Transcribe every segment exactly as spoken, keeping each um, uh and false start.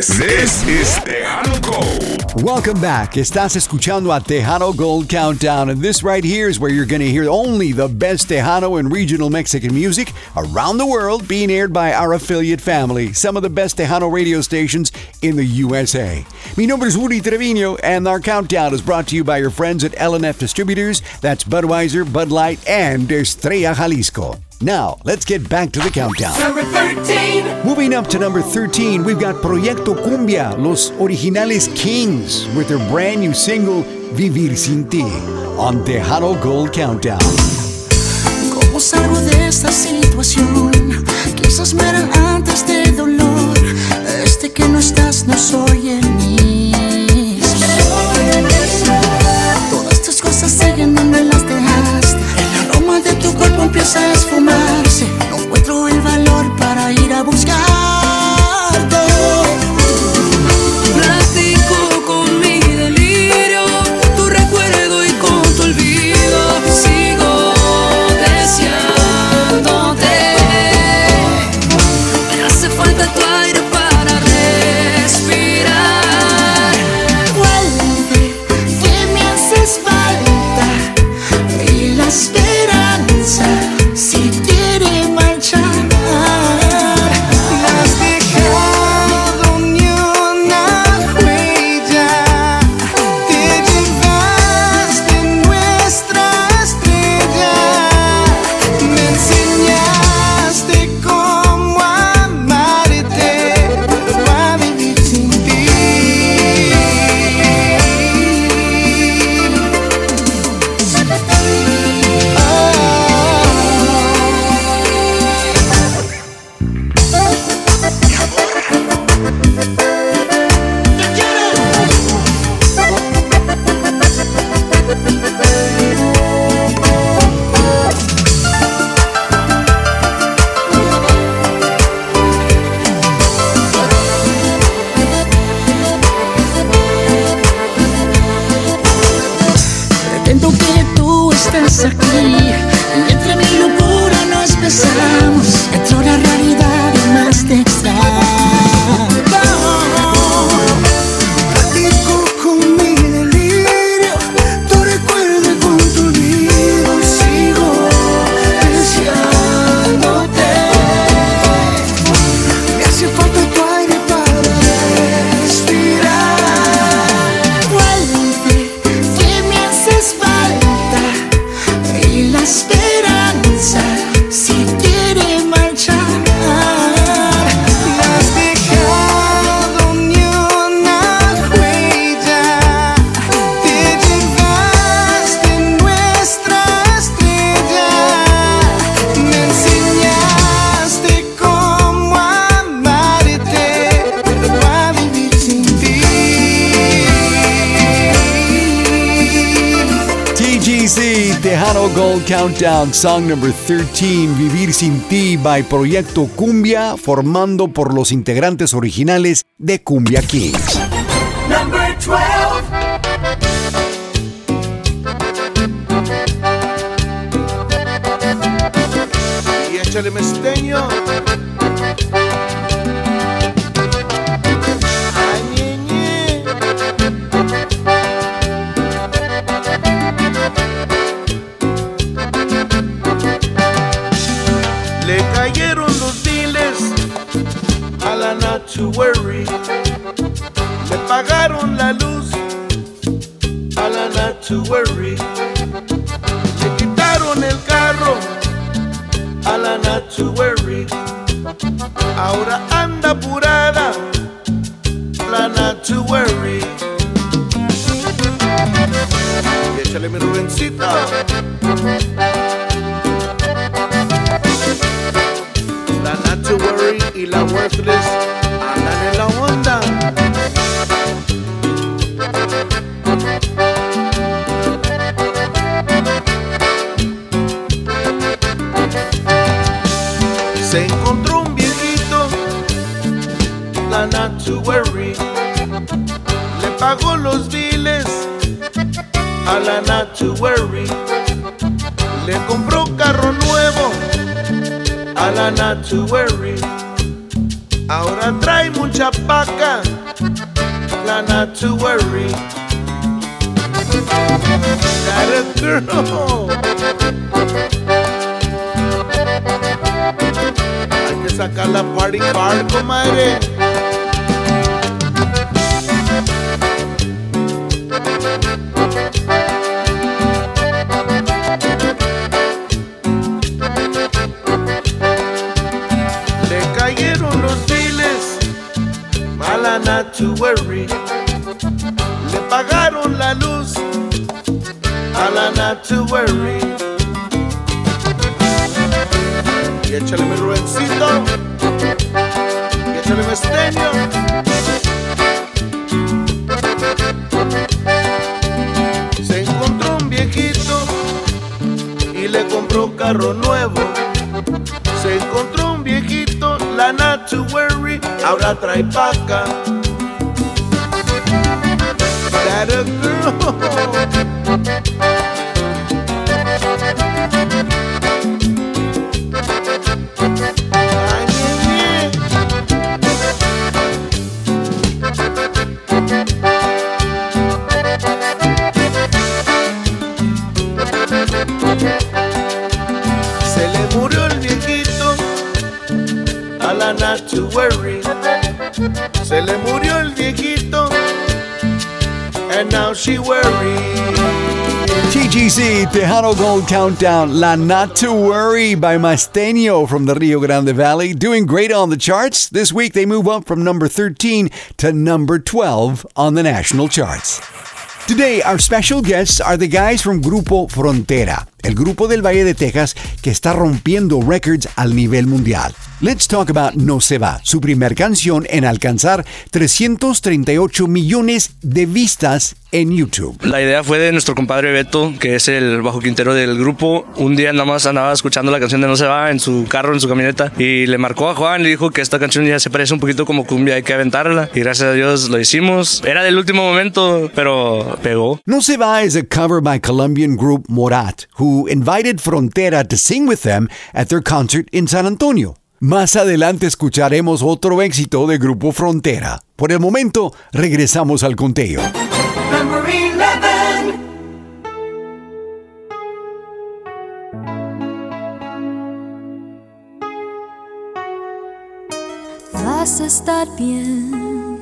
This, this is Tejano Gold. Welcome back. Estás escuchando a Tejano Gold Countdown, and this right here is where you're going to hear only the best Tejano and regional Mexican music around the world being aired by our affiliate family, some of the best Tejano radio stations in the U S A. Mi nombre es Woody Trevino, and our countdown is brought to you by your friends at L and F Distributors. That's Budweiser, Bud Light, and Estrella Jalisco. Now, let's get back to the countdown. Number thirteen. Moving up to number thirteen, we've got Proyecto Cumbia, Los Originales Kings, with their brand new single, Vivir Sin Ti, on Tejano Gold Countdown. ¿Cómo salgo de esta situación? Quizás me harán antes de dolor. Desde que no estás, no soy el mismo. Todas tus cosas siguen donde las dejaste. El aroma de tu cuerpo empieza a esfumarse. No encuentro el valor para ir a buscarte. Platico con mi delirio, tu recuerdo y con tu olvido. Sigo deseándote. Me hace falta tu aire para respirar. Vuelve, que me haces falta. Y la esperanza, si quiere marchar. No has dejado ni una huella. Te llevaste nuestra estrella. Me enseñaste cómo amarte, a vivir sin ti. Pretendo que tú estés aquí y entre mi locura nos besamos. Entro la realidad y más te extraño. Platico con mi delirio, tu recuerdo y con tu olvido. Sigo deseándote. Me hace falta tu aire para respirar. Vuelve, que me haces falta. Y la esperanza, si quiere marchar. No has dejado ni una huella. Te llevaste nuestra estrella. Me enseñaste cómo amarte, a vivir sin ti. T G C, Tejano Gold Countdown, song number thirteen, Vivir Sin Ti, by Proyecto Cumbia, formando por los integrantes originales de Cumbia Kings. Number twelve. Y échale mesteño. Ay, ñe, ñe. Le cayeron los biles a la Not to Worry. Le pagaron la luz a la Not to Worry. Le quitaron el carro a la Not to Worry. Ahora anda apurada la Not to Worry. Y échale mi Rubencito. La Not to Worry y la Worthless andan en la onda. Se encontró un viejito, la Not to Worry. Le pagó los biles a la Not to Worry. Le compró carro nuevo a la Not to Worry. ahora trae mucha paca, la not to worry. Got a girl. Hay que sacar la party card, comadre. Le cayeron los biles, mala not to worry. Le pagaron la luz, a la not to worry. Y échale mi Rubencito, y échale mi Esteño. Se encontró un viejito y le compró carro nuevo. Se encontró un viejito, la not to worry, ahora trae paca. That a girl. Ay, yeah, se le murió el viejito, a la not to worry. Se le murió el viejito, and now she worries. T G C, Tejano Gold Countdown, La Not to Worry by Masteño from the Rio Grande Valley. Doing great on the charts. This week they move up from number thirteen to number twelve on the national charts. Today, our special guests are the guys from Grupo Frontera, el grupo del Valle de Texas que está rompiendo records al nivel mundial. Let's talk about No Se Va, su primer canción en alcanzar trescientos treinta y ocho millones de vistas en YouTube. La idea fue de nuestro compadre Beto, que es el bajo quintero del grupo. Un día nada más andaba escuchando la canción de No Se Va en su carro, en su camioneta, y le marcó a Juan, le dijo que esta canción ya se parece un poquito como cumbia, hay que aventarla, y gracias a Dios lo hicimos. Era del último momento, pero pegó. No Se Va is a cover by Colombian group Morat, who invited Frontera to sing with them at their concert in San Antonio. Más adelante escucharemos otro éxito de Grupo Frontera. Por el momento, regresamos al conteo. Number eleven. Vas a estar bien,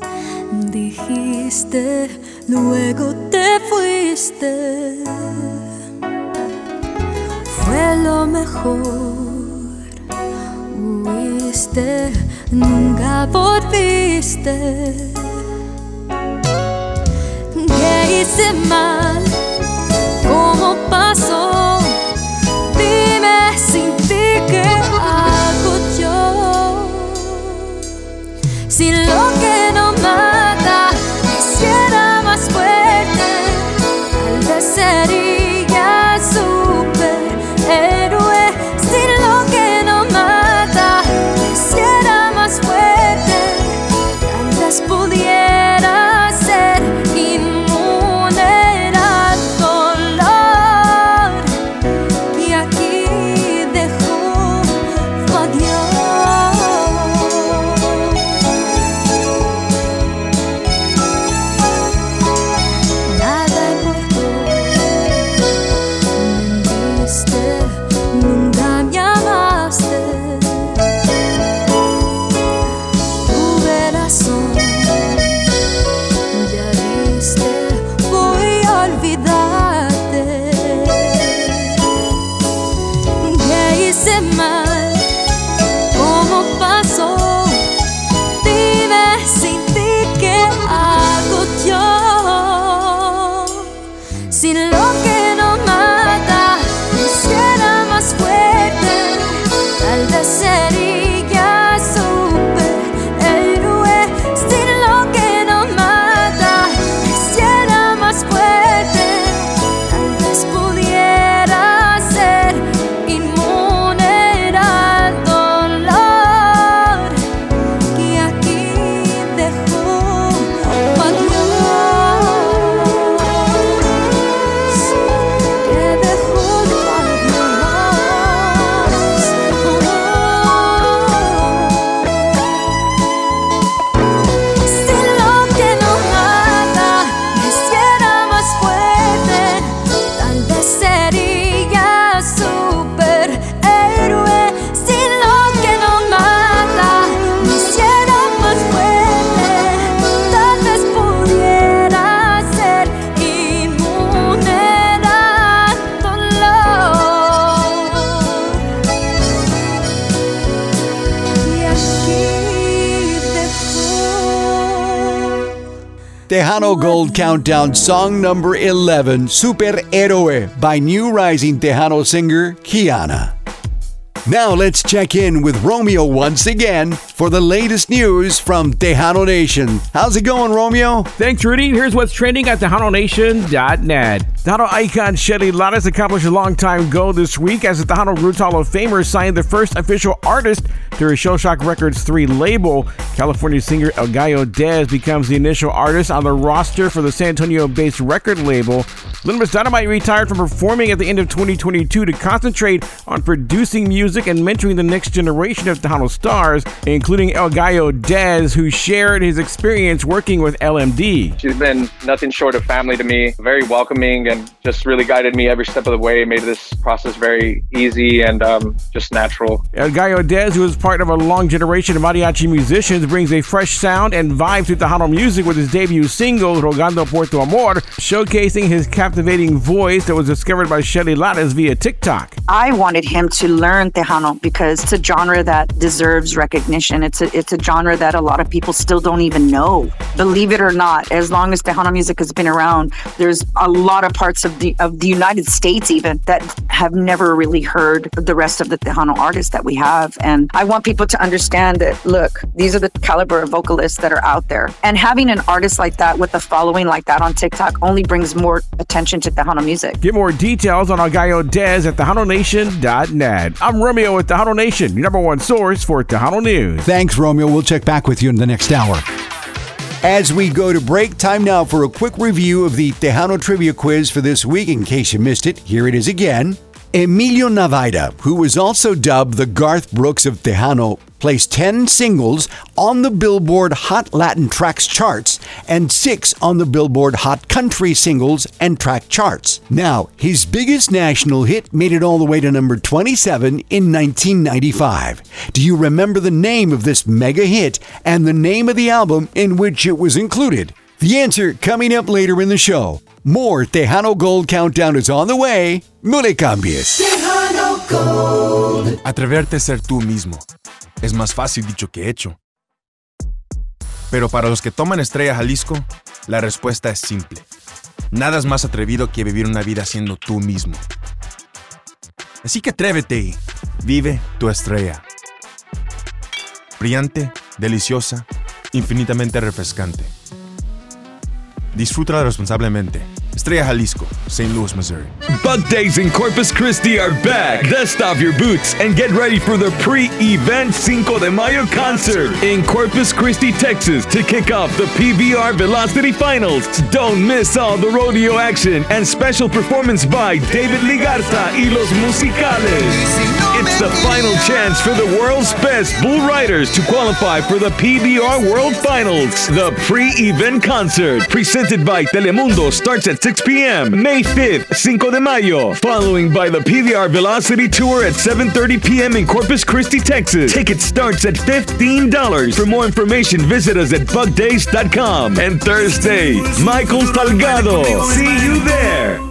dijiste, luego te fuiste. Fue lo mejor. Huiste, nunca volviste. ¿Qué hice mal? ¿Cómo pasó? Dime sin ti qué hago yo. Si lo que no mata me hiciera más fuerte, tal vez sería superhéroe. Si lo que no mata me hiciera más fuerte, tal vez pudiera ser inmune al dolor que aquí dejó fue Dios. Tejano Gold Countdown song number eleven, Superhéroe by new rising Tejano singer Kiana. Now let's check in with Romeo once again for the latest news from Tejano Nation. How's it going, Romeo? Thanks, Rudy. Here's what's trending at Tejano Nation dot net. Tejano icon Shelly Lares accomplished a long time goal this week as the Tejano Roots Hall of Famer signed the first official artist to his Shell Shock Records three label. California singer El Gallo Dez becomes the initial artist on the roster for the San Antonio-based record label. Little Miss Dynamite retired from performing at the end of twenty twenty-two to concentrate on producing music and mentoring the next generation of Tejano stars, including El Gallo Dez, who shared his experience working with L M D. She's been nothing short of family to me, very welcoming, and just really guided me every step of the way, made this process very easy and um, just natural. El Gallo Dez, who is part of a long generation of mariachi musicians, brings a fresh sound and vibe to Tejano music with his debut single, Rogando por tu Amor, showcasing his captivating voice that was discovered by Shelly Lares via TikTok. I wanted him to learn Tejano because it's a genre that deserves recognition. It's a, it's a genre that a lot of people still don't even know. Believe it or not, as long as Tejano music has been around, there's a lot of parts of the of the United States even that have never really heard the rest of the Tejano artists that we have. And I want people to understand that, look, these are the caliber of vocalists that are out there. And having an artist like that with a following like that on TikTok only brings more attention to Tejano music. Get more details on El Gallo Dez at Tejano Nation dot net. I'm Romeo with Tejano Nation, your number one source for Tejano news. Thanks, Romeo. We'll check back with you in the next hour. As we go to break, time now for a quick review of the Tejano Trivia Quiz for this week. In case you missed it, here it is again. Emilio Navaida, who was also dubbed the Garth Brooks of Tejano, placed ten singles on the Billboard Hot Latin Tracks charts and six on the Billboard Hot Country Singles and Track charts. Now, his biggest national hit made it all the way to number twenty-seven in nineteen ninety-five. Do you remember the name of this mega hit and the name of the album in which it was included? The answer coming up later in the show. More Tejano Gold Countdown is on the way. No le cambies. Tejano Gold. Atreverte a ser tú mismo es más fácil dicho que hecho. Pero para los que toman Estrella Jalisco, la respuesta es simple. Nada es más atrevido que vivir una vida siendo tú mismo. Así que atrévete y vive tu estrella. Brillante, deliciosa, infinitamente refrescante. Disfrútala responsablemente. Estrella Jalisco, Saint Louis, Missouri. Bug Days in Corpus Christi are back. Dust off your boots and get ready for the pre-event Cinco de Mayo concert in Corpus Christi, Texas to kick off the P B R Velocity Finals. Don't miss all the rodeo action and special performance by David Ligarza y Los Musicales. It's the final chance for the world's best bull riders to qualify for the P B R World Finals. The pre-event concert, presented by Telemundo, starts at six p.m. May fifth, Cinco de Mayo, following by the P B R Velocity Tour at seven thirty p.m. in Corpus Christi, Texas. Ticket starts at fifteen dollars. For more information, visit us at bug days dot com. And Thursday, Michael Salgado. See you there.